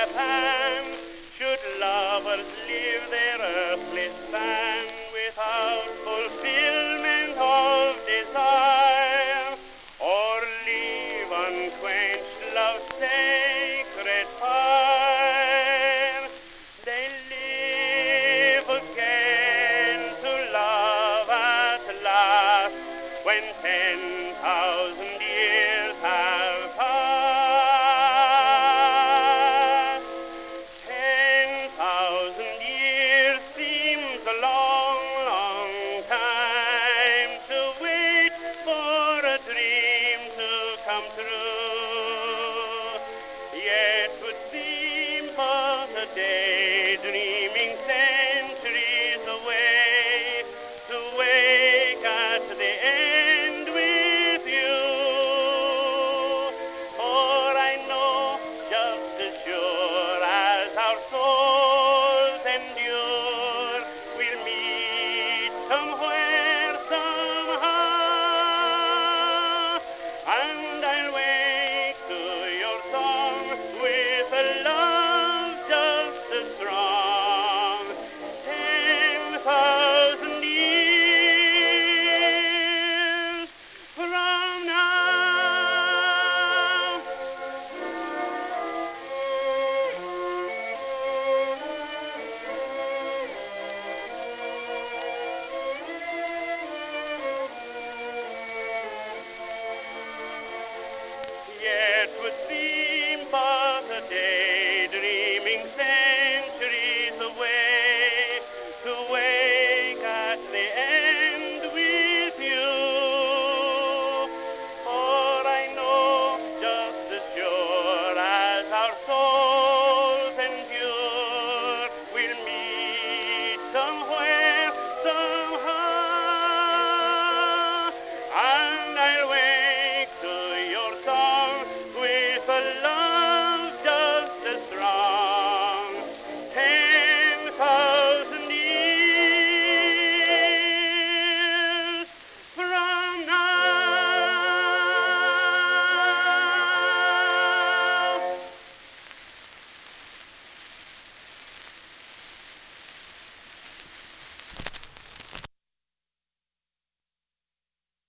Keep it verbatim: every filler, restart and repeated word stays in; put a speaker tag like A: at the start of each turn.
A: Japan. Should lovers live their earthly span without fulfillment of desire, or leave unquenched love's sacred fire, they live again to love at last when ten thousand years have passed. Ten thousand years seems a long, long time to wait for a dream to come true. Yet would seem but a day